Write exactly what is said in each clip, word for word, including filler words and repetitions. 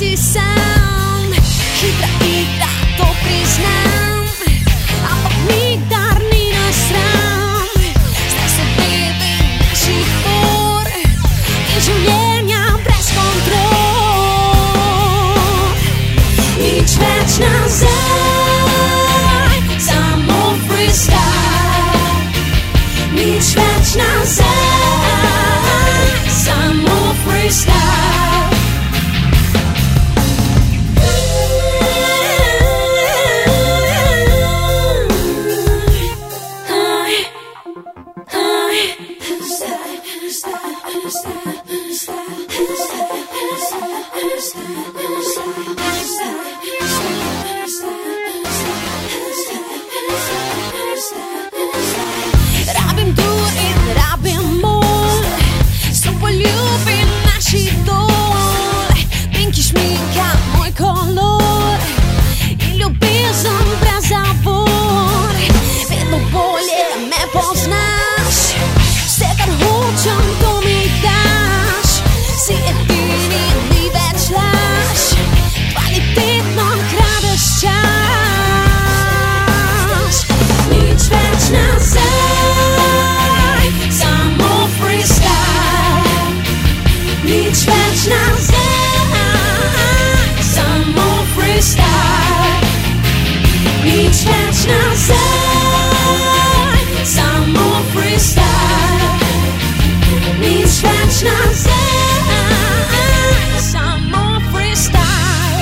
si sam. Hitra igra, to priznam, ampak nikdar ni nasram. Zdaj se bebe naših por in življenja brez kontrol. Nič več nazaj, samo freestyle. Nič več nazaj, samo freestyle. Rabim dur in rabim mol, so poljubim naši dol. Pinki šminka, moj kolor in ljubezen brez zavor. Vedno bolje me poznaš, vse kar hočem, to mi daš. Si edini, ni več laž, kvalitetno kradeš čas. Nič več nazaj, samo freestyle. Nič več nazaj, samo freestyle. Nič več nazaj, samo freestyle. Nič več nazaj, samo freestyle.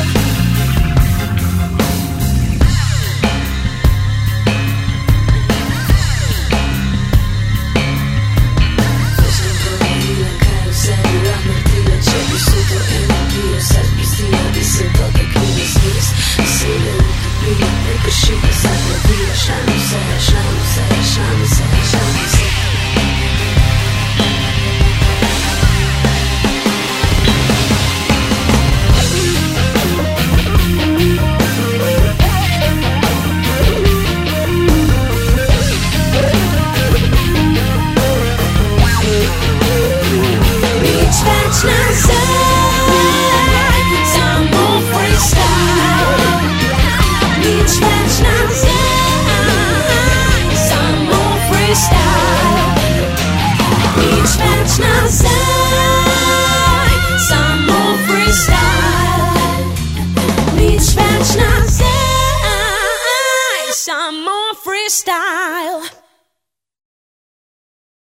Nič več nazaj, samo freestyle. Nič več nazaj.